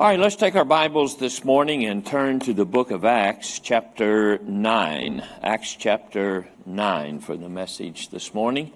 All right, let's take our Bibles this morning and turn to the book of Acts, chapter 9. Acts chapter 9 for the message this morning.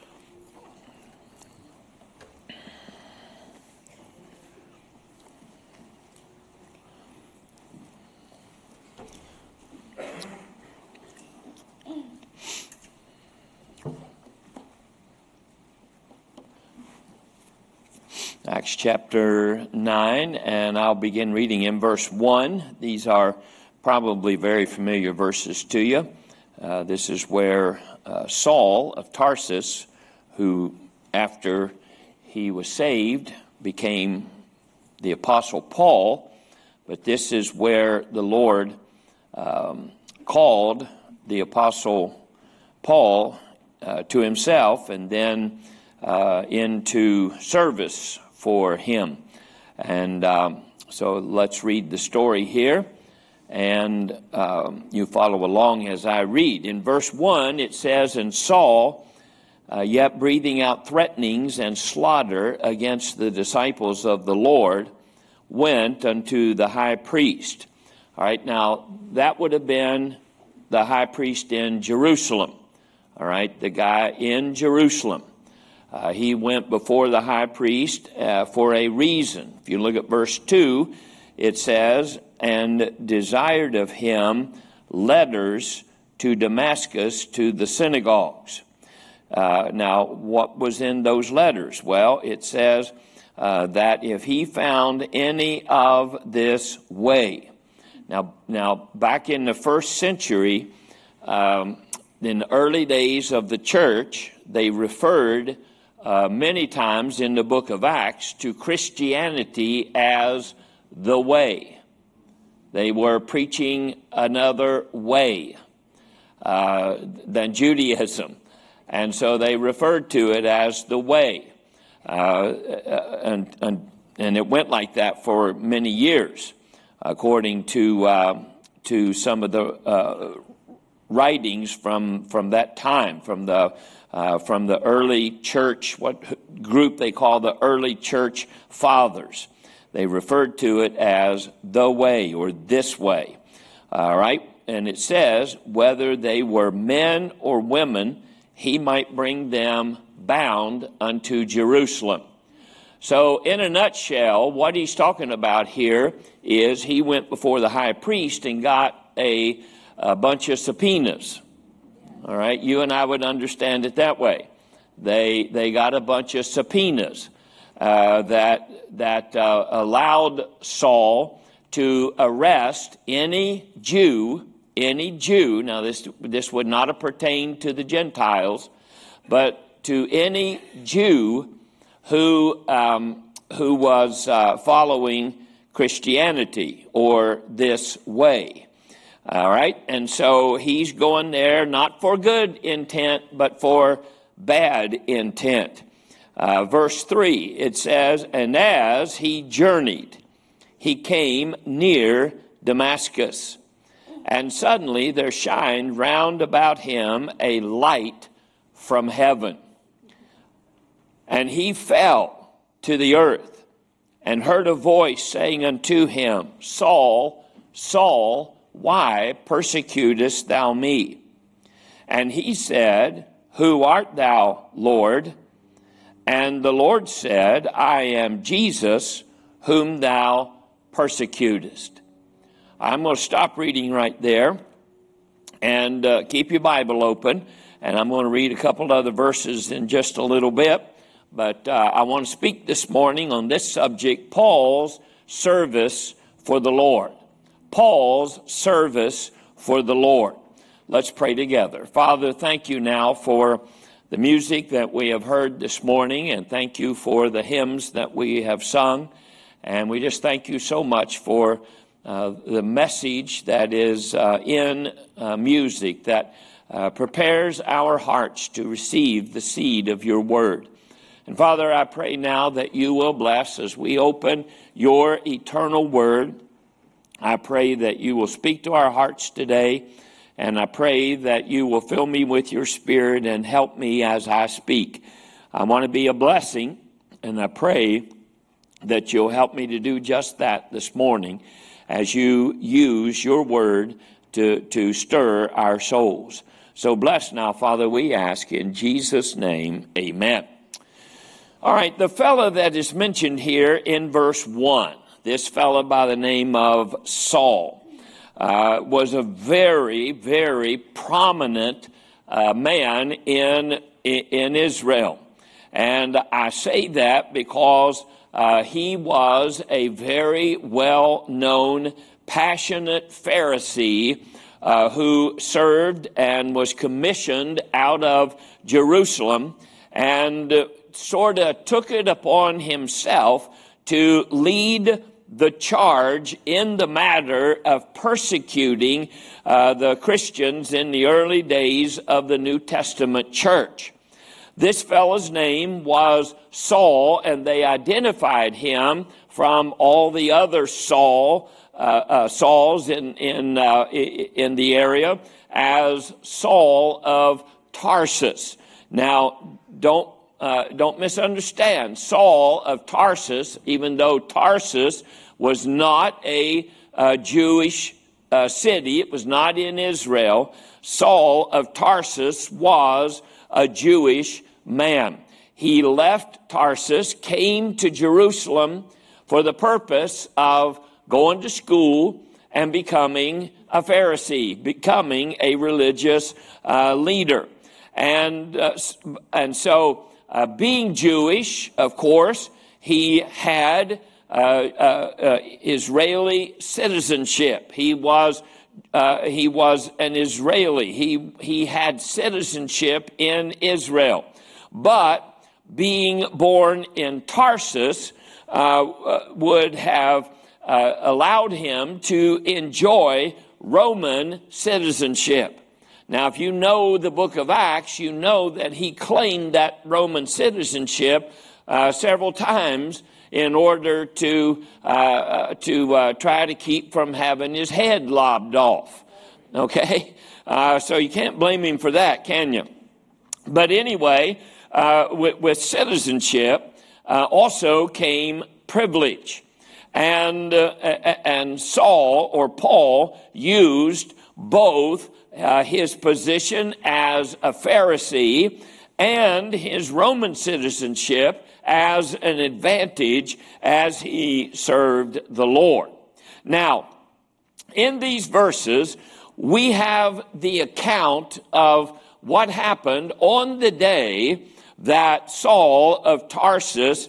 Acts chapter 9, and I'll begin reading in verse 1. These are probably very familiar verses to you. This is where Saul of Tarsus, who after he was saved became the Apostle Paul, but this is where the Lord called the Apostle Paul to himself and then into service for him. And so let's read the story here, and you follow along as I read. In verse 1 it says, "And Saul, yet breathing out threatenings and slaughter against the disciples of the Lord, went unto the high priest." All right, now that would have been the high priest in Jerusalem. All right, the guy in Jerusalem. He went before the high priest for a reason. If you look at verse 2, it says, "And desired of him letters to Damascus to the synagogues." Now, what was in those letters? Well, it says that if he found any of this way. Now, back in the first century, in the early days of the church, they referred many times in the book of Acts to Christianity as the way. They were preaching another way than Judaism, and so they referred to it as the way. And it went like that for many years, according to some of the writings from that time, from the early church, what group they call the early church fathers. They referred to it as the way or this way. All right, and it says, whether they were men or women, he might bring them bound unto Jerusalem. So in a nutshell, what he's talking about here is he went before the high priest and got a bunch of subpoenas. All right, you and I would understand it that way. They got a bunch of subpoenas that allowed Saul to arrest any Jew. Now this would not have pertained to the Gentiles, but to any Jew who was following Christianity or this way. All right, and so he's going there not for good intent, but for bad intent. Verse 3, it says, "And as he journeyed, he came near Damascus, and suddenly there shined round about him a light from heaven. And he fell to the earth, and heard a voice saying unto him, Saul, Saul, why persecutest thou me? And he said, Who art thou, Lord? And the Lord said, I am Jesus, whom thou persecutest." I'm going to stop reading right there, and keep your Bible open, and I'm going to read a couple other verses in just a little bit. But I want to speak this morning on this subject, Paul's service for the Lord. Paul's service for the Lord. Let's pray together. Father, thank you now for the music that we have heard this morning, and thank you for the hymns that we have sung. And we just thank you so much for the message that is in music that prepares our hearts to receive the seed of your word. And Father, I pray now that you will bless as we open your eternal word. I pray that you will speak to our hearts today, and I pray that you will fill me with your spirit and help me as I speak. I want to be a blessing, and I pray that you'll help me to do just that this morning as you use your word to stir our souls. So bless now, Father, we ask in Jesus' name, amen. All right, the fellow that is mentioned here in verse 1, this fellow by the name of Saul, was a very, very prominent man in Israel. And I say that because he was a very well-known, passionate Pharisee who served and was commissioned out of Jerusalem and sort of took it upon himself to lead the charge in the matter of persecuting the Christians in the early days of the New Testament church. This fellow's name was Saul, and they identified him from all the other Sauls in the area as Saul of Tarsus. Now, don't misunderstand. Saul of Tarsus, even though Tarsus was not a Jewish city, it was not in Israel, Saul of Tarsus was a Jewish man. He left Tarsus, came to Jerusalem for the purpose of going to school and becoming a Pharisee, becoming a religious leader. And so being Jewish, of course, he had Israeli citizenship. He was an Israeli. He had citizenship in Israel. But being born in Tarsus would have allowed him to enjoy Roman citizenship. Now, if you know the book of Acts, you know that he claimed that Roman citizenship several times in order to try to keep from having his head lobbed off. Okay? So you can't blame him for that, can you? But anyway, with citizenship also came privilege. And Saul, or Paul, used both his position as a Pharisee and his Roman citizenship as an advantage as he served the Lord. Now, in these verses, we have the account of what happened on the day that Saul of Tarsus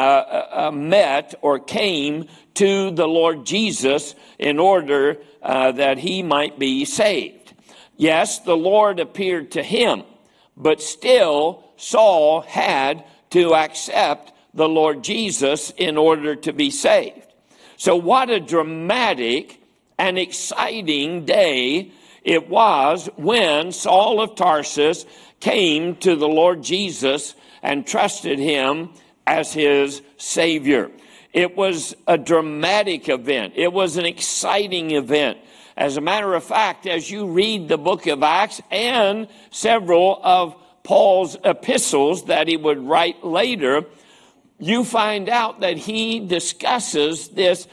met or came to the Lord Jesus in order that he might be saved. Yes, the Lord appeared to him, but still Saul had to accept the Lord Jesus in order to be saved. So what a dramatic and exciting day it was when Saul of Tarsus came to the Lord Jesus and trusted him as his Savior. It was a dramatic event. It was an exciting event. As a matter of fact, as you read the book of Acts and several of Paul's epistles that he would write later, you find out that he discusses this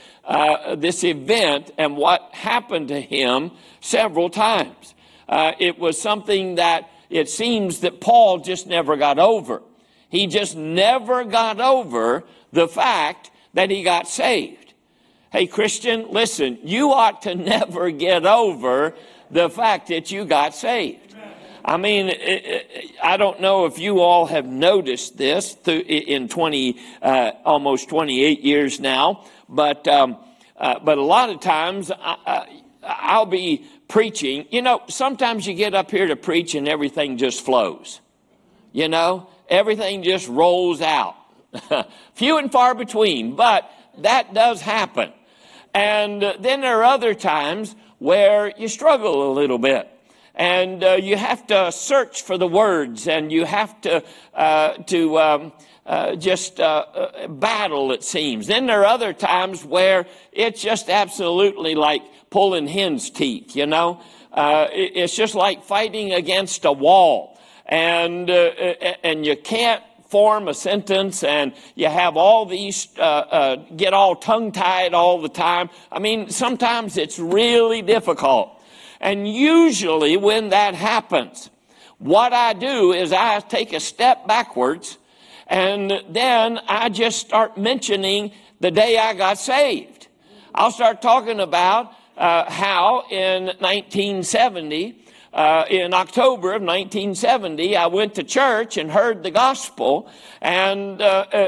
event and what happened to him several times. It was something that it seems that Paul just never got over. He just never got over the fact that he got saved. Hey, Christian, listen, you ought to never get over the fact that you got saved. I mean, I don't know if you all have noticed this in almost 28 years now, but a lot of times I'll be preaching. You know, sometimes you get up here to preach and everything just flows. You know, everything just rolls out. Few and far between, but that does happen. And then there are other times where you struggle a little bit. And you have to search for the words, and you have to battle, it seems. Then there are other times where it's just absolutely like pulling hen's teeth, you know. It's just like fighting against a wall, and you can't form a sentence and you have all these, get all tongue-tied all the time. I mean, sometimes it's really difficult. And usually when that happens, what I do is I take a step backwards and then I just start mentioning the day I got saved. I'll start talking about how in 1970, in October of 1970, I went to church and heard the gospel and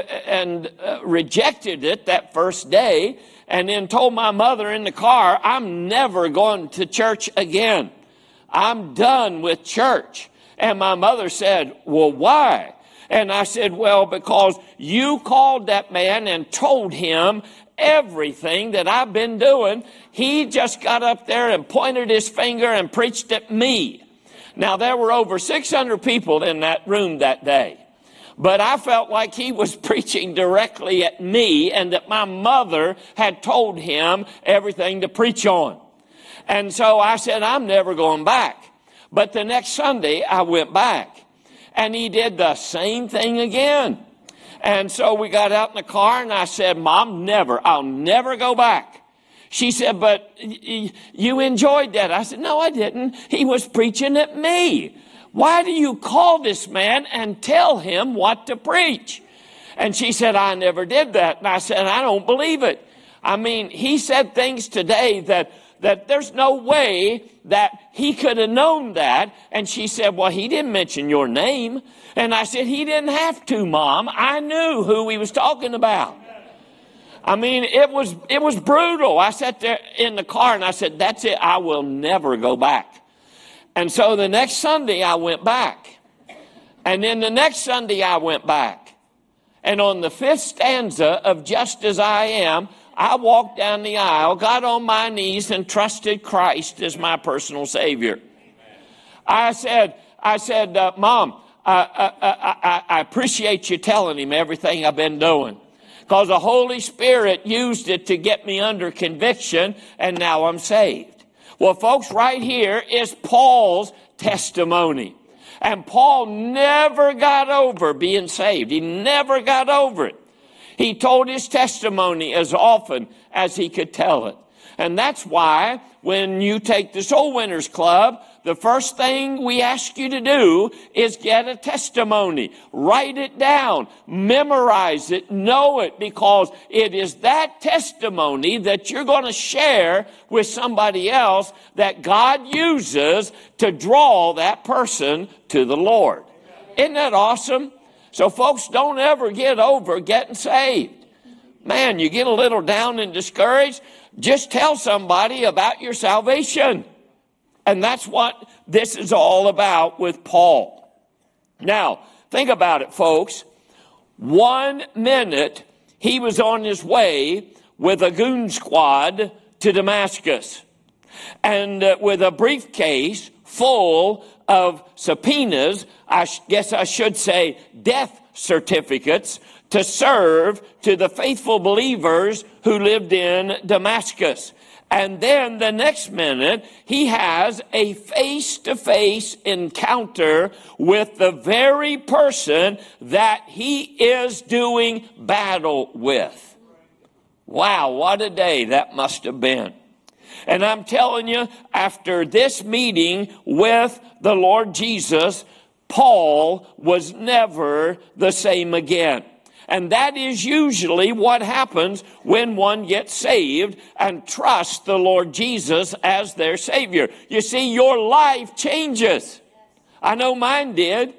rejected it that first day, and then told my mother in the car, I'm never going to church again. I'm done with church. And my mother said, well, why? And I said, well, because you called that man and told him everything that I've been doing. He just got up there and pointed his finger and preached at me. Now, there were over 600 people in that room that day. But I felt like he was preaching directly at me and that my mother had told him everything to preach on. And so I said, I'm never going back. But the next Sunday, I went back. And he did the same thing again. And so we got out in the car and I said, Mom, I'll never go back. She said, but you enjoyed that. I said, no, I didn't. He was preaching at me. Why do you call this man and tell him what to preach? And she said, I never did that. And I said, I don't believe it. I mean, he said things today that there's no way that he could have known that. And she said, well, he didn't mention your name. And I said, he didn't have to, Mom. I knew who he was talking about. I mean, it was brutal. I sat there in the car and I said, that's it. I will never go back. And so the next Sunday I went back. And then the next Sunday I went back. And on the fifth stanza of Just As I Am, I walked down the aisle, got on my knees, and trusted Christ as my personal Savior. I said, Mom, I appreciate you telling him everything I've been doing, because the Holy Spirit used it to get me under conviction, and now I'm saved. Well, folks, right here is Paul's testimony. And Paul never got over being saved. He never got over it. He told his testimony as often as he could tell it. And that's why when you take the Soul Winners Club, the first thing we ask you to do is get a testimony. Write it down. Memorize it. Know it, because it is that testimony that you're going to share with somebody else that God uses to draw that person to the Lord. Isn't that awesome? So folks, don't ever get over getting saved. Man, you get a little down and discouraged, just tell somebody about your salvation. And that's what this is all about with Paul. Now, think about it, folks. 1 minute, he was on his way with a goon squad to Damascus, and with a briefcase full of subpoenas, I guess I should say death certificates, to serve to the faithful believers who lived in Damascus. And then the next minute, he has a face-to-face encounter with the very person that he is doing battle with. Wow, what a day that must have been. And I'm telling you, after this meeting with the Lord Jesus, Paul was never the same again. And that is usually what happens when one gets saved and trusts the Lord Jesus as their Savior. You see, your life changes. I know mine did.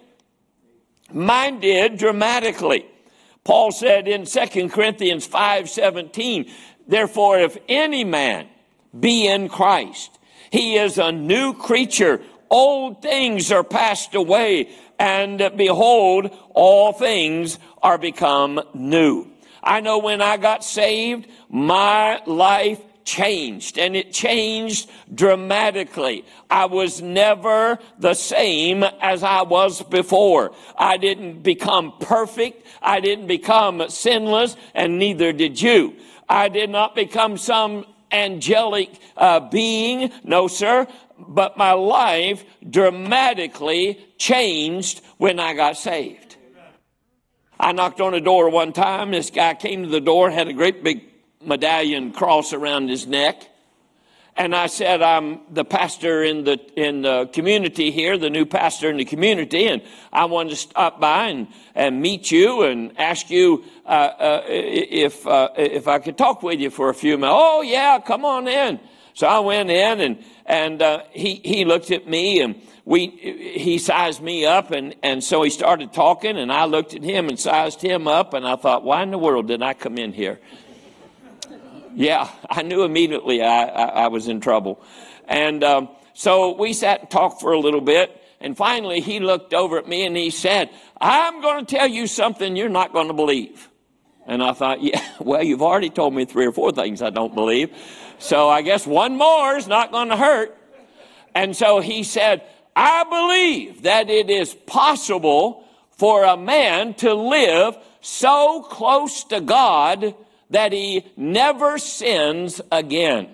Mine did dramatically. Paul said in 2 Corinthians 5:17, therefore, if any man be in Christ, he is a new creature. Old things are passed away, and behold, all things are become new. I know when I got saved, my life changed, and it changed dramatically. I was never the same as I was before. I didn't become perfect. I didn't become sinless, and neither did you. I did not become some angelic being. No, sir. But my life dramatically changed when I got saved. I knocked on a door one time. This guy came to the door, had a great big medallion cross around his neck. And I said, I'm the pastor in the community here, the new pastor in the community, and I wanted to stop by and meet you and ask you if I could talk with you for a few minutes. Oh, yeah, come on in. So I went in, and he looked at me, and he sized me up, and so he started talking, and I looked at him and sized him up, and I thought, why in the world did I come in here? Yeah, I knew immediately I was in trouble. And so we sat and talked for a little bit. And finally, he looked over at me and he said, I'm going to tell you something you're not going to believe. And I thought, yeah, well, you've already told me 3 or 4 things I don't believe. So I guess one more is not going to hurt. And so he said, I believe that it is possible for a man to live so close to God that he never sins again.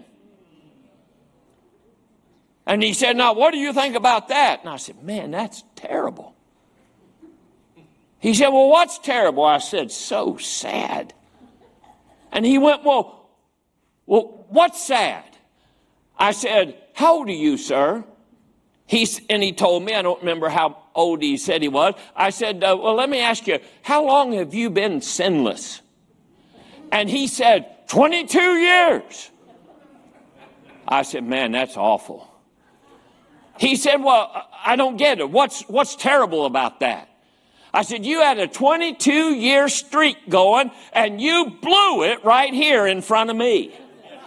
And he said, now, what do you think about that? And I said, man, that's terrible. He said, well, what's terrible? I said, so sad. And he went, well, what's sad? I said, how old are you, sir? And he told me, I don't remember how old he said he was. I said, well, let me ask you, how long have you been sinless? And he said, 22 years. I said, man, that's awful. He said, well, I don't get it. What's terrible about that? I said, you had a 22-year streak going, and you blew it right here in front of me.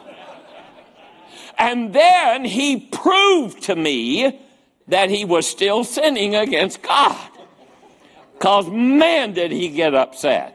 And then he proved to me that he was still sinning against God. Because, man, did he get upset.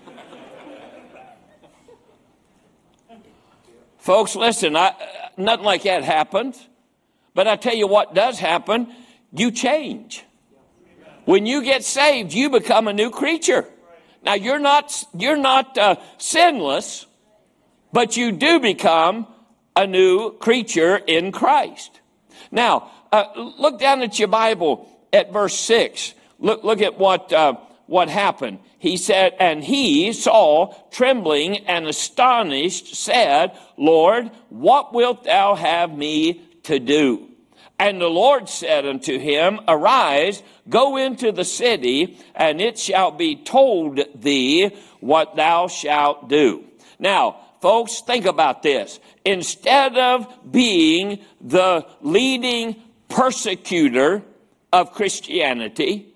Folks, listen, nothing like that happens. But I tell you what does happen. You change. When you get saved, you become a new creature. Now, you're not sinless, but you do become a new creature in Christ. Now, look down at your Bible at verse 6. Look at what happened. He said, and he, Saul, trembling and astonished, said, Lord, what wilt thou have me to do? And the Lord said unto him, arise, go into the city, and it shall be told thee what thou shalt do. Now, folks, think about this. Instead of being the leading persecutor of Christianity,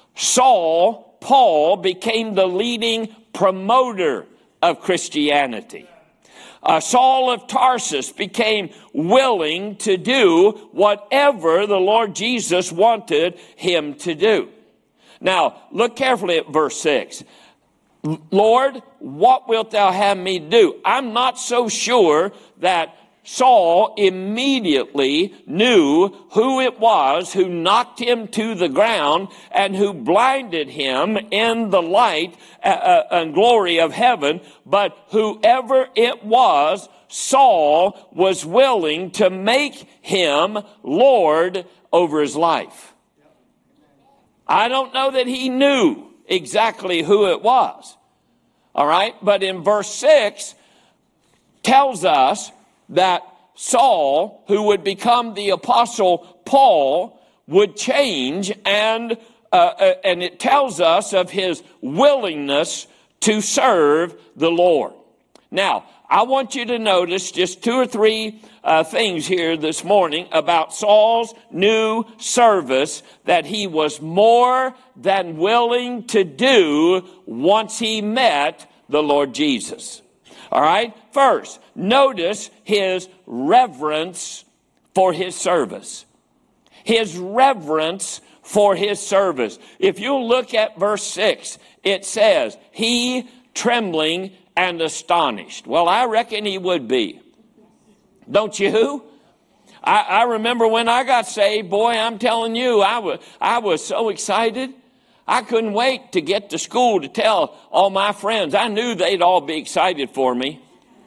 Paul became the leading promoter of Christianity. Saul of Tarsus became willing to do whatever the Lord Jesus wanted him to do. Now, look carefully at verse 6. Lord, what wilt thou have me do? I'm not so sure that Saul immediately knew who it was who knocked him to the ground and who blinded him in the light and glory of heaven. But whoever it was, Saul was willing to make him Lord over his life. I don't know that he knew exactly who it was. All right. But in verse 6 tells us that Saul, who would become the apostle Paul, would change, and it tells us of his willingness to serve the Lord. Now, I want you to notice just 2 or 3 things here this morning about Saul's new service that he was more than willing to do once he met the Lord Jesus. All right? First, notice his reverence for his service. His reverence for his service. If you look at verse 6, it says, he trembling and astonished. Well, I reckon he would be. Don't you? I remember when I got saved, boy, I'm telling you, I was so excited. I couldn't wait to get to school to tell all my friends. I knew they'd all be excited for me.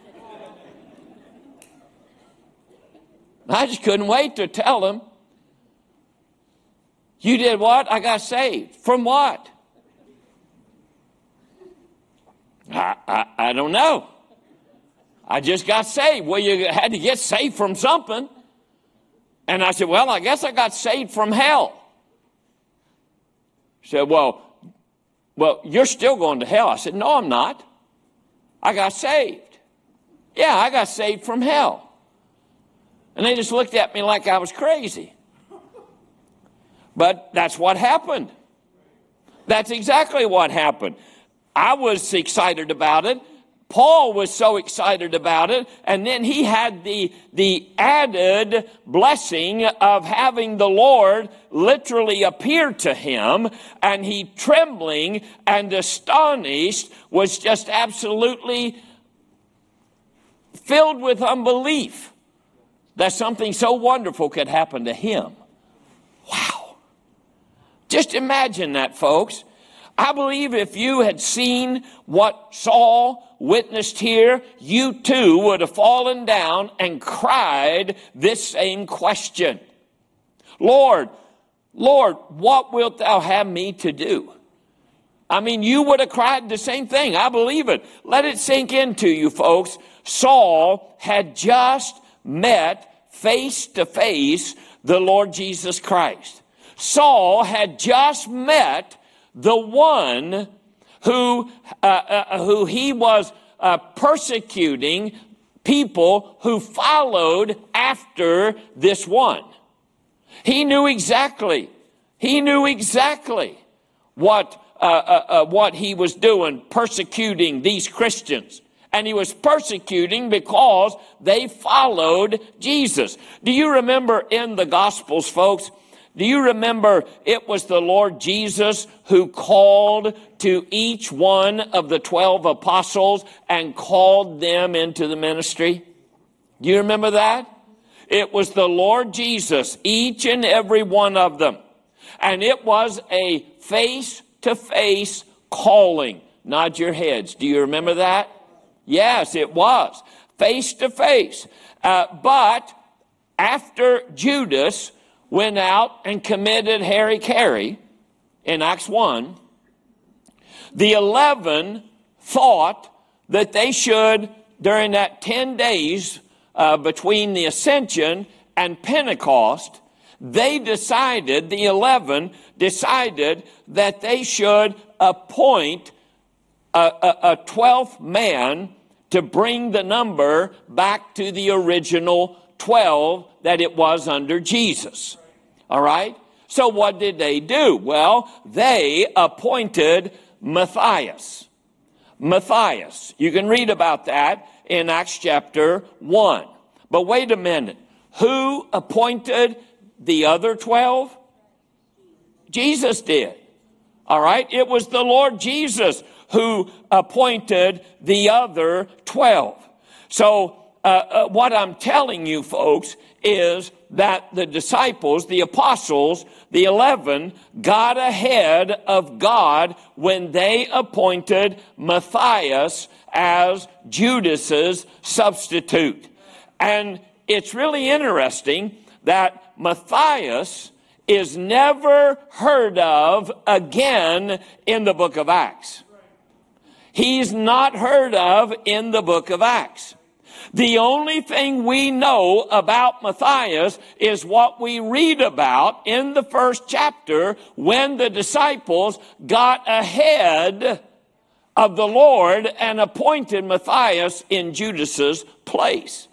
I just couldn't wait to tell them. You did what? I got saved. From what? I don't know. I just got saved. Well, you had to get saved from something. And I said, well, I guess I got saved from hell. She said, well, you're still going to hell. I said, no, I'm not. I got saved. Yeah, I got saved from hell. And they just looked at me like I was crazy. But that's what happened. That's exactly what happened. I was excited about it. Paul was so excited about it, and then he had the added blessing of having the Lord literally appear to him, and he, trembling and astonished, was just absolutely filled with unbelief that something so wonderful could happen to him. Wow. Just imagine that, folks. I believe if you had seen what Saul witnessed here, you too would have fallen down and cried this same question. Lord, what wilt thou have me to do? I mean, you would have cried the same thing. I believe it. Let it sink into you, folks. Saul had just met face to face the Lord Jesus Christ. Saul had just met the one who he was persecuting, people who followed after this one. He knew exactly what he was doing, persecuting these Christians. And he was persecuting because they followed Jesus. Do you remember in the Gospels, folks? Do you remember it was the Lord Jesus who called to each one of the 12 apostles and called them into the ministry? Do you remember that? It was the Lord Jesus, each and every one of them. And it was a face-to-face calling. Nod your heads. Do you remember that? Yes, it was. Face-to-face. But after Judas went out and committed hara-kiri in Acts 1, the 11 thought that they should, during that 10 days between the Ascension and Pentecost, the 11 decided that they should appoint a 12th man to bring the number back to the original 12 that it was under Jesus. All right? So what did they do? Well, they appointed Matthias. Matthias. You can read about that in Acts chapter 1. But wait a minute. Who appointed the other 12? Jesus did. All right? It was the Lord Jesus who appointed the other 12. So what I'm telling you, folks, is that the disciples, the apostles, the 11, got ahead of God when they appointed Matthias as Judas's substitute. And it's really interesting that Matthias is never heard of again in the book of Acts. He's not heard of in the book of Acts. The only thing we know about Matthias is what we read about in the first chapter when the disciples got ahead of the Lord and appointed Matthias in Judas's place.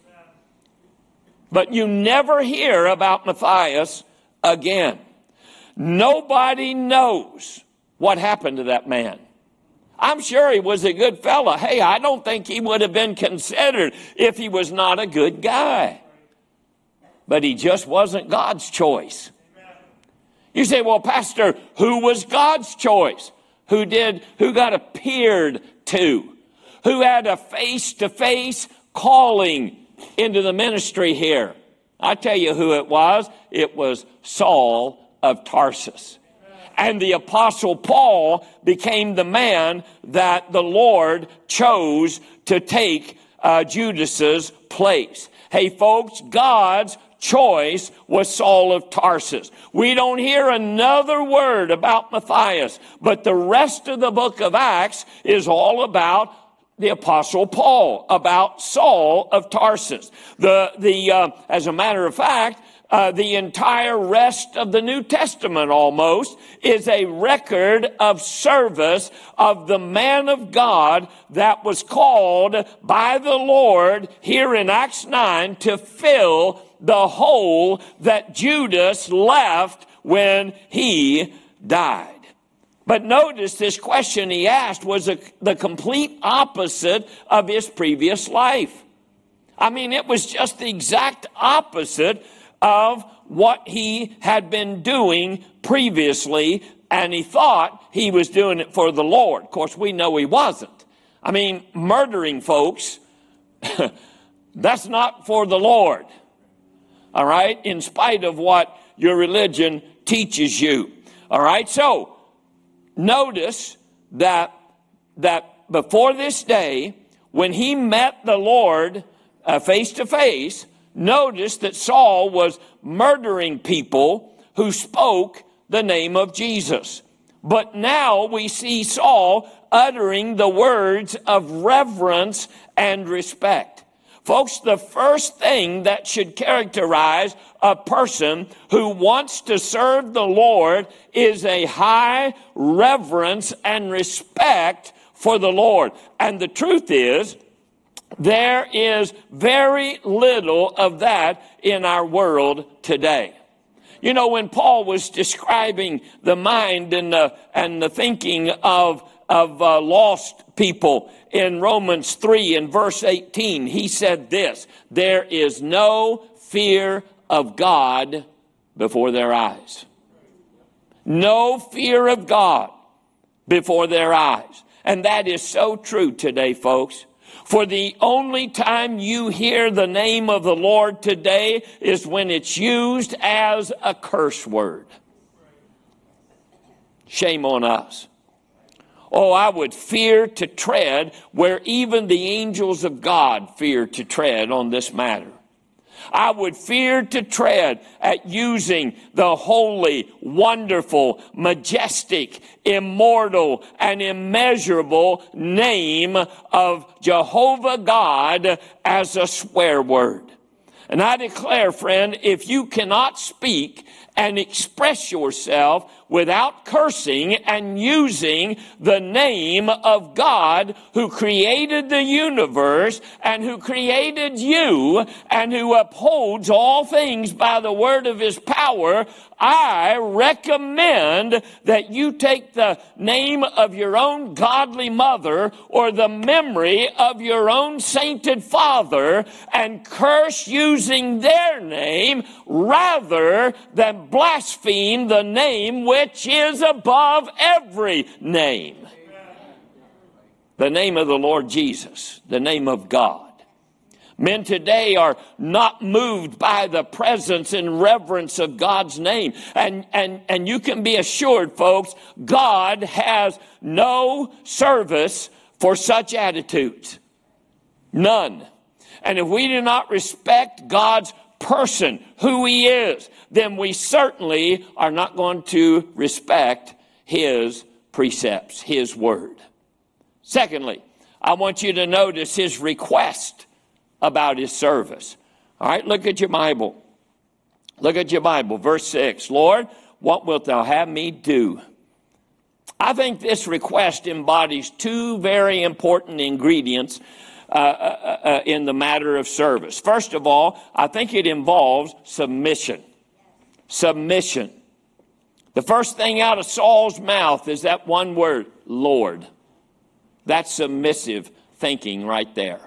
But you never hear about Matthias again. Nobody knows what happened to that man. I'm sure he was a good fellow. Hey, I don't think he would have been considered if he was not a good guy. But he just wasn't God's choice. You say, well, Pastor, who was God's choice? Who got appeared to? Who had a face-to-face calling into the ministry here? I tell you who it was. It was Saul of Tarsus. And the Apostle Paul became the man that the Lord chose to take Judas's place. Hey, folks, God's choice was Saul of Tarsus. We don't hear another word about Matthias, but the rest of the book of Acts is all about the Apostle Paul about Saul of Tarsus. As a matter of fact, the entire rest of the New Testament almost is a record of service of the man of God that was called by the Lord here in Acts 9 to fill the hole that Judas left when he died. But notice this question he asked was the complete opposite of his previous life. I mean, it was just the exact opposite of what he had been doing previously, and he thought he was doing it for the Lord. Of course, we know he wasn't. I mean, murdering folks, that's not for the Lord. All right? In spite of what your religion teaches you. All right? So, notice that before this day, when he met the Lord face to face, notice that Saul was murdering people who spoke the name of Jesus. But now we see Saul uttering the words of reverence and respect. Folks, the first thing that should characterize a person who wants to serve the Lord is a high reverence and respect for the Lord. And the truth is, there is very little of that in our world today. You know, when Paul was describing the mind and the thinking of lost people in Romans 3 and verse 18, he said this: there is no fear of God before their eyes. No fear of God before their eyes. And that is so true today, folks. For the only time you hear the name of the Lord today is when it's used as a curse word. Shame on us. Oh, I would fear to tread where even the angels of God fear to tread on this matter. I would fear to tread at using the holy, wonderful, majestic, immortal, and immeasurable name of Jehovah God as a swear word. And I declare, friend, if you cannot speak and express yourself without cursing and using the name of God who created the universe and who created you and who upholds all things by the word of his power, I recommend that you take the name of your own godly mother or the memory of your own sainted father and curse using their name rather than blaspheme the name which is above every name. The name of the Lord Jesus, the name of God. Men today are not moved by the presence and reverence of God's name. And you can be assured, folks, God has no service for such attitudes. None. And if we do not respect God's person, who he is, then we certainly are not going to respect his precepts, his word. Secondly, I want you to notice his request about his service. All right, look at your Bible. Look at your Bible, verse 6. Lord, what wilt thou have me do? I think this request embodies two very important ingredients in the matter of service. First of all, I think it involves submission. Submission. The first thing out of Saul's mouth is that one word, Lord. That's submissive thinking right there.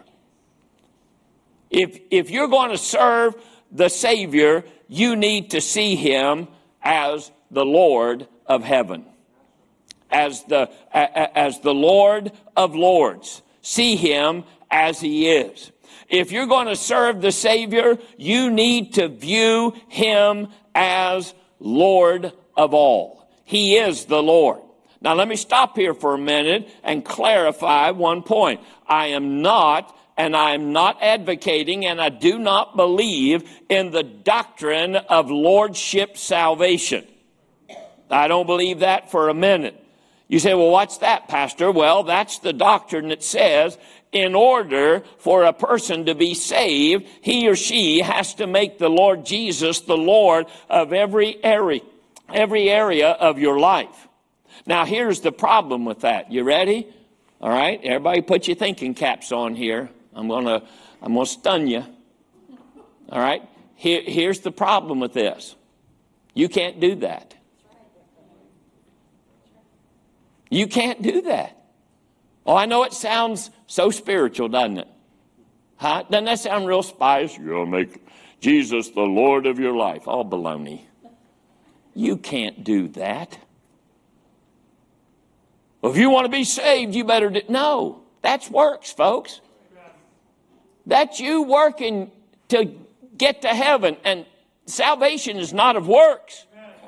If you're going to serve the Savior, you need to see him as the Lord of heaven, as the Lord of lords. See him as he is. If you're going to serve the Savior, you need to view him as Lord of all. He is the Lord. Now let me stop here for a minute and clarify one point. I am not advocating, and I do not believe in the doctrine of lordship salvation. I don't believe that for a minute. You say, well, what's that, Pastor? Well, that's the doctrine that says in order for a person to be saved, he or she has to make the Lord Jesus the Lord of every area of your life. Now, here's the problem with that. You ready? All right, everybody put your thinking caps on here. I'm gonna stun you. All right, here's the problem with this. You can't do that. You can't do that. Oh, I know it sounds so spiritual, doesn't it? Huh? Doesn't that sound real spice? You're going to make Jesus the Lord of your life. All baloney. You can't do that. Well, if you want to be saved, you better do. No, that's works, folks. That's you working to get to heaven. And salvation is not of works.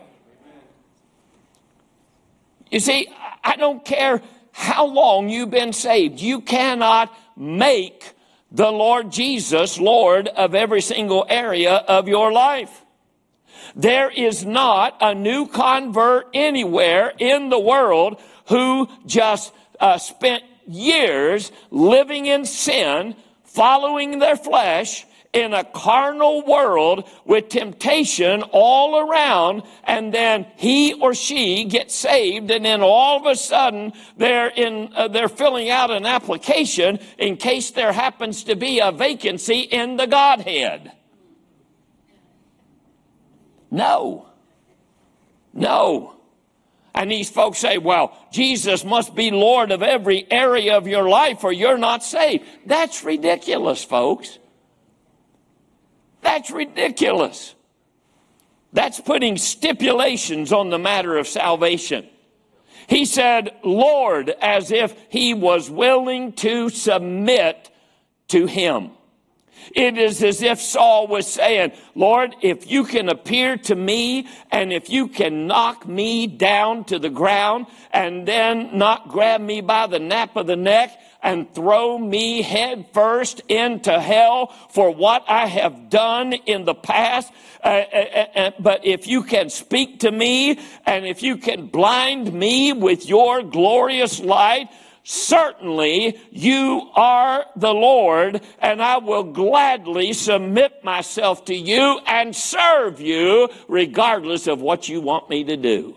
You see, I don't care how long you've been saved. You cannot make the Lord Jesus Lord of every single area of your life. There is not a new convert anywhere in the world who just spent years living in sin, following their flesh, in a carnal world with temptation all around, and then he or she gets saved, and then all of a sudden they're filling out an application in case there happens to be a vacancy in the Godhead. No. And these folks say, well, Jesus must be Lord of every area of your life or you're not saved. That's ridiculous, folks. That's ridiculous. That's putting stipulations on the matter of salvation. He said, Lord, as if he was willing to submit to him. It is as if Saul was saying, Lord, if you can appear to me and if you can knock me down to the ground and then not grab me by the nape of the neck and throw me head first into hell for what I have done in the past. But if you can speak to me and if you can blind me with your glorious light, certainly you are the Lord, and I will gladly submit myself to you and serve you regardless of what you want me to do.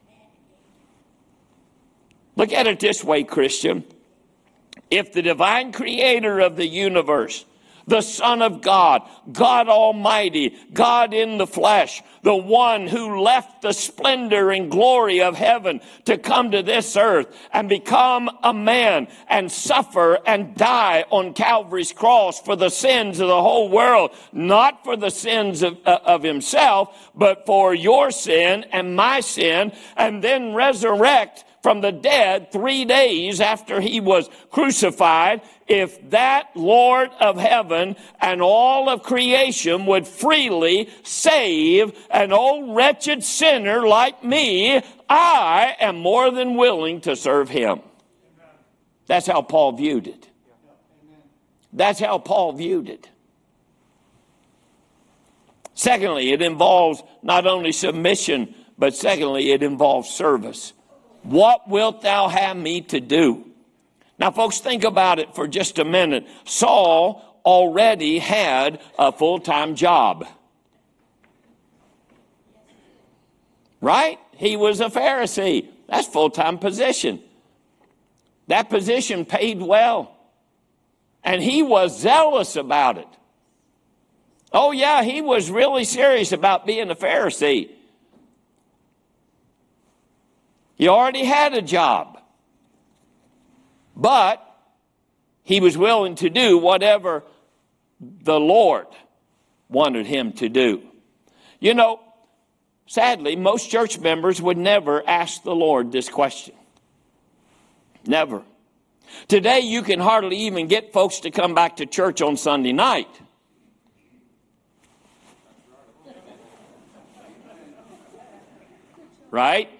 Look at it this way, Christian. If the divine creator of the universe, the Son of God, God Almighty, God in the flesh, the one who left the splendor and glory of heaven to come to this earth and become a man and suffer and die on Calvary's cross for the sins of the whole world, not for the sins of himself, but for your sin and my sin, and then resurrect from the dead 3 days after he was crucified, if that Lord of heaven and all of creation would freely save an old wretched sinner like me, I am more than willing to serve him. That's how Paul viewed it. That's how Paul viewed it. Secondly, it involves not only submission, but secondly, it involves service. What wilt thou have me to do? Now, folks, think about it for just a minute. Saul already had a full-time job. Right? He was a Pharisee. That's a full-time position. That position paid well. And he was zealous about it. Oh, yeah, he was really serious about being a Pharisee. He already had a job. But he was willing to do whatever the Lord wanted him to do. You know, sadly, most church members would never ask the Lord this question. Never. Today, you can hardly even get folks to come back to church on Sunday night. Right?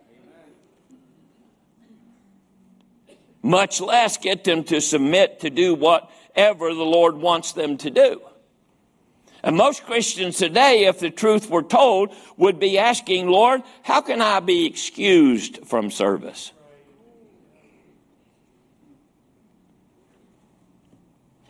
Much less get them to submit to do whatever the Lord wants them to do. And most Christians today, if the truth were told, would be asking, Lord, how can I be excused from service?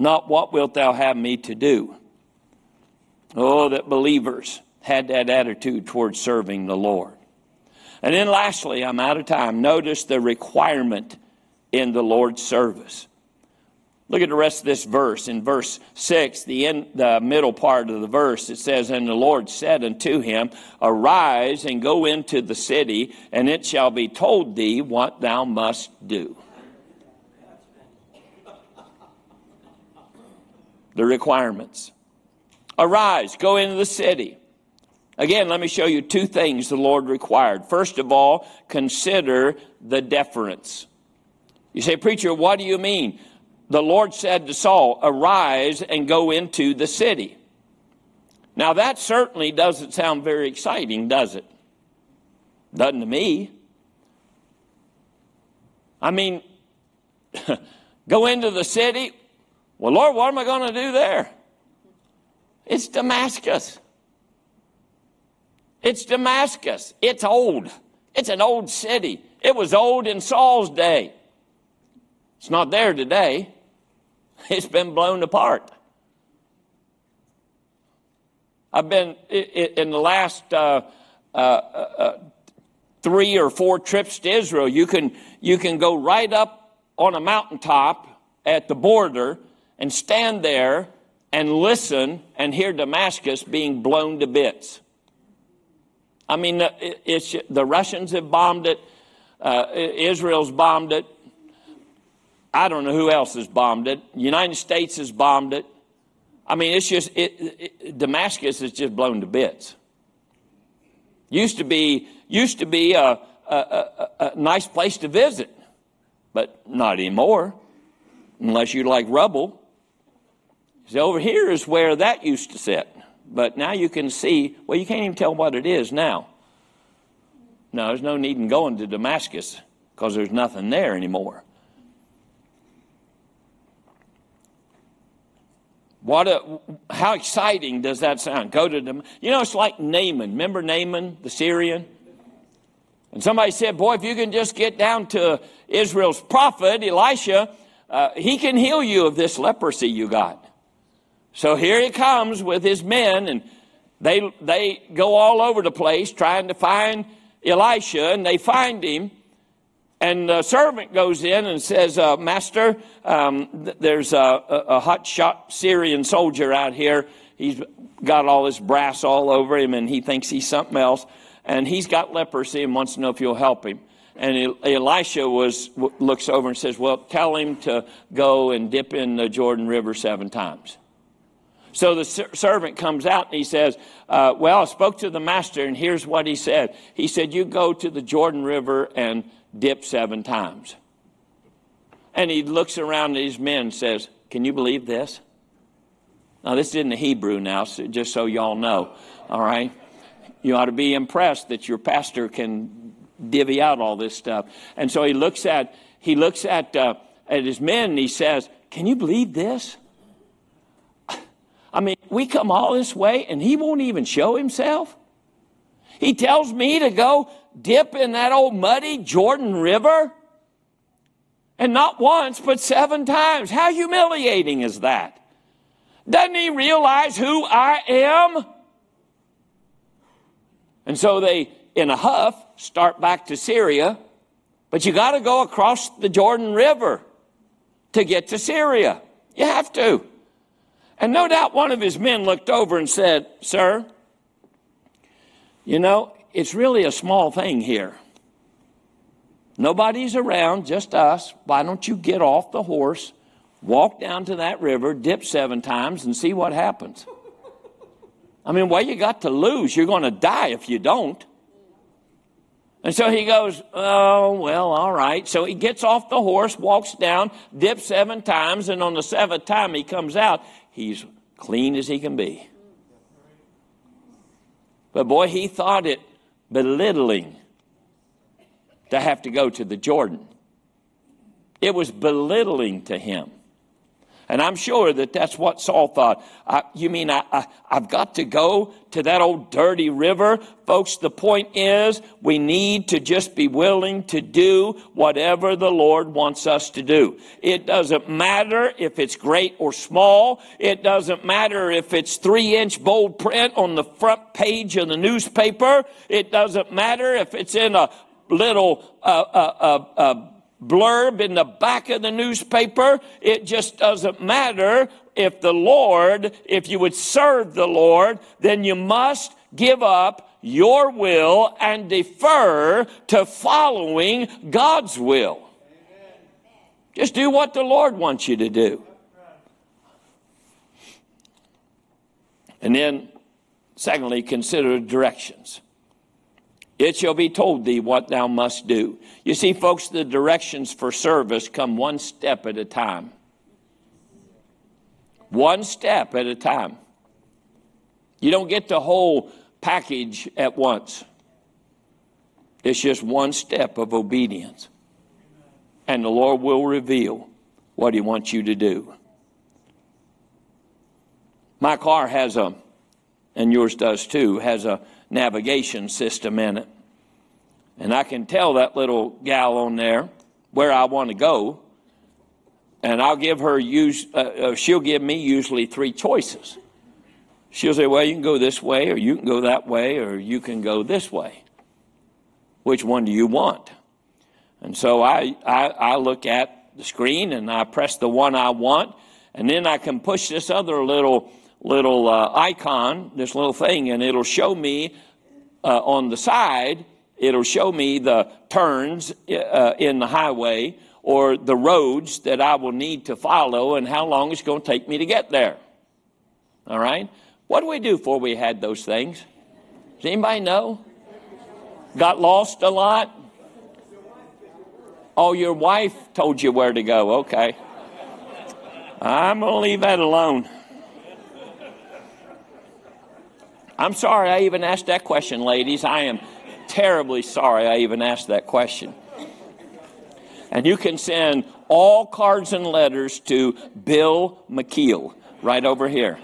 not what wilt thou have me to do. Oh, that believers had that attitude towards serving the Lord. And then lastly, I'm out of time. Notice the requirement in the Lord's service. Look at the rest of this verse. In verse 6, the middle part of the verse, it says, And the Lord said unto him, Arise and go into the city, and it shall be told thee what thou must do. The requirements. Arise, go into the city. Again, let me show you two things the Lord required. First of all, consider the deference. You say, Preacher, what do you mean? The Lord said to Saul, Arise and go into the city. Now that certainly doesn't sound very exciting, does it? Doesn't to me. I mean, go into the city? Well, Lord, what am I going to do there? It's Damascus. It's Damascus. It's old. It's an old city. It was old in Saul's day. It's not there today. It's been blown apart. I've been in the last 3 or 4 trips to Israel. You can go right up on a mountaintop at the border and stand there and listen and hear Damascus being blown to bits. I mean, the Russians have bombed it. Israel's bombed it. I don't know who else has bombed it. The United States has bombed it. I mean, it's just, Damascus is just blown to bits. Used to be a nice place to visit, but not anymore, unless you like rubble. So over here is where that used to sit. But now you can see, well, you can't even tell what it is now. No, there's no need in going to Damascus because there's nothing there anymore. How exciting does that sound? Go to them. You know, it's like Naaman. Remember Naaman, the Syrian? And somebody said, boy, if you can just get down to Israel's prophet, Elisha, he can heal you of this leprosy you got. So here he comes with his men, and they go all over the place trying to find Elisha, and they find him. And the servant goes in and says, Master, there's a hot-shot Syrian soldier out here. He's got all this brass all over him, and he thinks he's something else. And he's got leprosy and wants to know if you'll help him. And Elisha looks over and says, well, tell him to go and dip in the Jordan River 7 times. So the servant comes out and he says, well, I spoke to the master, and here's what he said. He said, you go to the Jordan River and dip 7 times. And he looks around at his men and says, can you believe this? Now, this isn't the Hebrew now, so just so y'all know, all right? You ought to be impressed that your pastor can divvy out all this stuff. And so he looks at his men and he says, can you believe this? I mean, we come all this way and he won't even show himself. He tells me to go dip in that old muddy Jordan River. And not once, but 7 times. How humiliating is that? Doesn't he realize who I am? And so they, in a huff, start back to Syria. But you got to go across the Jordan River to get to Syria. You have to. And no doubt one of his men looked over and said, sir, you know, it's really a small thing here. Nobody's around, just us. Why don't you get off the horse, walk down to that river, dip 7 times, and see what happens? I mean, what you got to lose? You're going to die if you don't. And so he goes, oh, well, all right. So he gets off the horse, walks down, dips 7 times, and on the 7th time he comes out, he's clean as he can be. But boy, he thought it belittling to have to go to the Jordan. It was belittling to him. And I'm sure that that's what Saul thought. You mean I've got to go to that old dirty river? Folks, the point is we need to just be willing to do whatever the Lord wants us to do. It doesn't matter if it's great or small. It doesn't matter if it's 3-inch bold print on the front page of the newspaper. It doesn't matter if it's in a little blurb in the back of the newspaper. It just doesn't matter. If you would serve the Lord, then you must give up your will and defer to following God's will. Amen. Just do what the Lord wants you to do. And then, secondly, consider directions. It shall be told thee what thou must do. You see, folks, the directions for service come one step at a time. One step at a time. You don't get the whole package at once. It's just one step of obedience. And the Lord will reveal what he wants you to do. My car has and yours does too, has a navigation system in it. And I can tell that little gal on there where I want to go. And I'll give her, she'll give me usually 3 choices. She'll say, well, you can go this way, or you can go that way, or you can go this way. Which one do you want? And so I look at the screen and I press the one I want, and then I can push this other little icon, this little thing, and it'll show me on the side, it'll show me the turns in the highway or the roads that I will need to follow and how long it's going to take me to get there. All right? What did we do before we had those things? Does anybody know? Got lost a lot? Oh, your wife told you where to go. Okay. I'm going to leave that alone. I'm sorry I even asked that question, ladies. I am terribly sorry I even asked that question. And you can send all cards and letters to Bill McKeel right over here.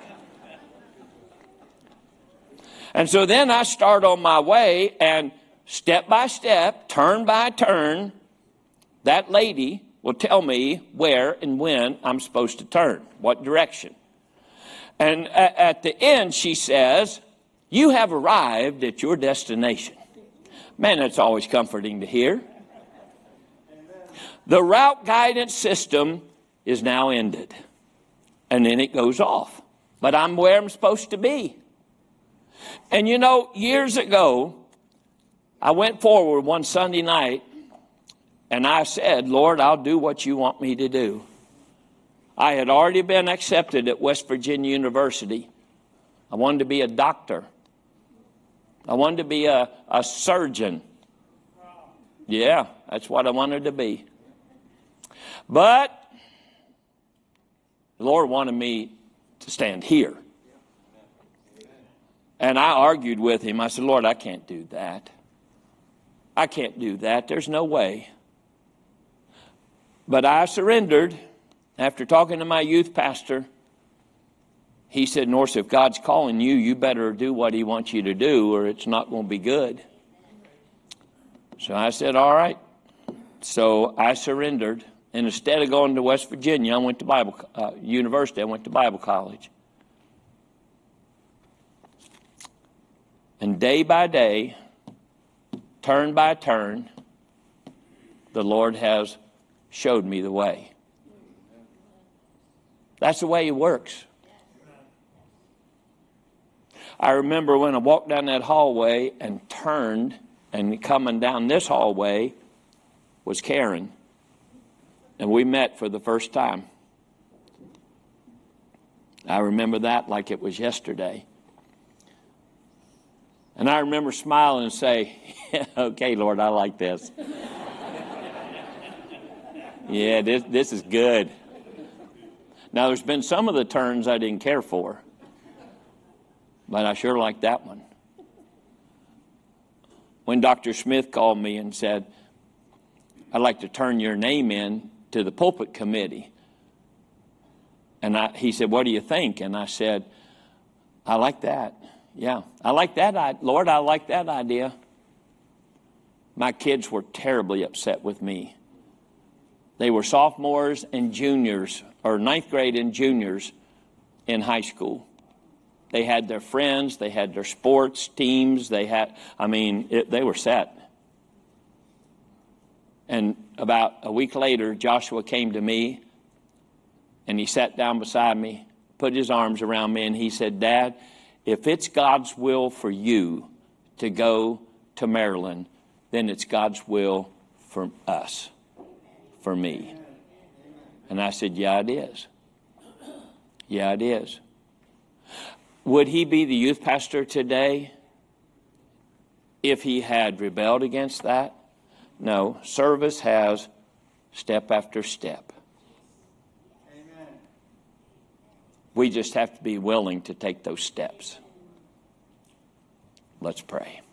And so then I start on my way, and step by step, turn by turn, that lady will tell me where and when I'm supposed to turn, what direction. And at the end, she says, you have arrived at your destination. Man, that's always comforting to hear. The route guidance system is now ended. And then it goes off. But I'm where I'm supposed to be. And you know, years ago, I went forward one Sunday night and I said, Lord, I'll do what you want me to do. I had already been accepted at West Virginia University. I wanted to be a doctor. I wanted to be a surgeon. Yeah, that's what I wanted to be. But the Lord wanted me to stand here. And I argued with him. I said, Lord, I can't do that. I can't do that. There's no way. But I surrendered. After talking to my youth pastor, he said, Norris, if God's calling you, you better do what he wants you to do or it's not going to be good. So I said, all right. So I surrendered. And instead of going to West Virginia, I went to Bible University. I went to Bible college. And day by day, turn by turn, the Lord has showed me the way. That's the way he works. I remember when I walked down that hallway and turned, and coming down this hallway was Karen. And we met for the first time. I remember that like it was yesterday. And I remember smiling and say, okay, Lord, I like this. Yeah, this is good. Now, there's been some of the turns I didn't care for, but I sure like that one. When Dr. Smith called me and said, I'd like to turn your name in to the pulpit committee, And he said, what do you think? And I said, I like that. Yeah, I like that. Lord, I like that idea. My kids were terribly upset with me. They were sophomores and juniors, or ninth grade and juniors in high school. They had their friends, they had their sports teams, they were set. And about a week later, Joshua came to me, and he sat down beside me, put his arms around me, and he said, Dad, if it's God's will for you to go to Maryland, then it's God's will for us, for me. And I said, yeah, it is. Yeah, it is. Would he be the youth pastor today if he had rebelled against that? No. Service has step after step. Amen. We just have to be willing to take those steps. Let's pray.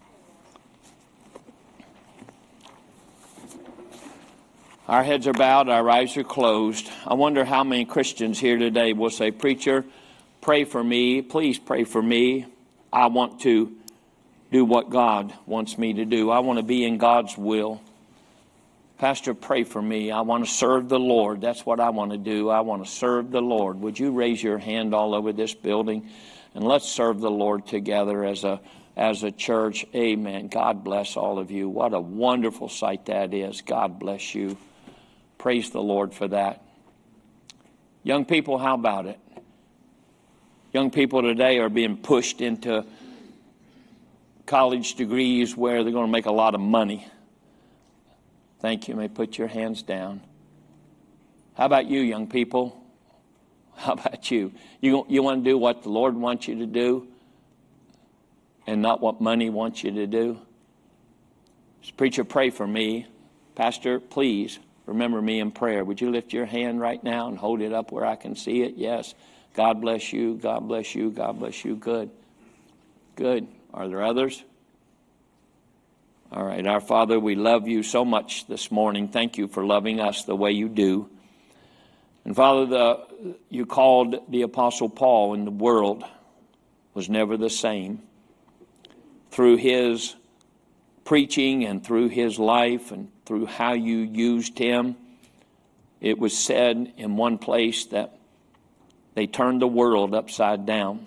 Our heads are bowed, our eyes are closed. I wonder how many Christians here today will say, Preacher, pray for me. Please pray for me. I want to do what God wants me to do. I want to be in God's will. Pastor, pray for me. I want to serve the Lord. That's what I want to do. I want to serve the Lord. Would you raise your hand all over this building? And let's serve the Lord together as a church. Amen. God bless all of you. What a wonderful sight that is. God bless you. Praise the Lord for that. Young people, how about it? Young people today are being pushed into college degrees where they're going to make a lot of money. Thank you. You may put your hands down. How about you, young people? How about you? You want to do what the Lord wants you to do and not what money wants you to do? Preacher, pray for me. Pastor, please remember me in prayer. Would you lift your hand right now and hold it up where I can see it? Yes. God bless you. God bless you. God bless you. Good. Good. Are there others? All right. Our Father, we love you so much this morning. Thank you for loving us the way you do. And Father, you called the Apostle Paul, and the world was never the same. Through his preaching and through his life and through how you used him, it was said in one place that they turned the world upside down.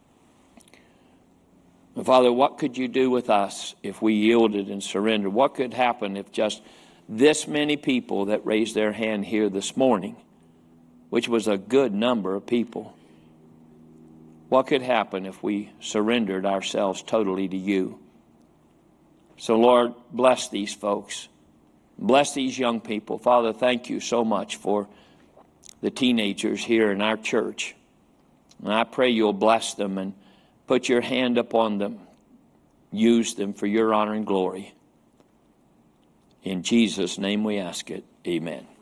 And Father, what could you do with us if we yielded and surrendered? What could happen if just this many people that raised their hand here this morning, which was a good number of people, what could happen if we surrendered ourselves totally to you? So, Lord, bless these folks. Bless these young people. Father, thank you so much for the teenagers here in our church. And I pray you'll bless them and put your hand upon them. Use them for your honor and glory. In Jesus' name we ask it. Amen.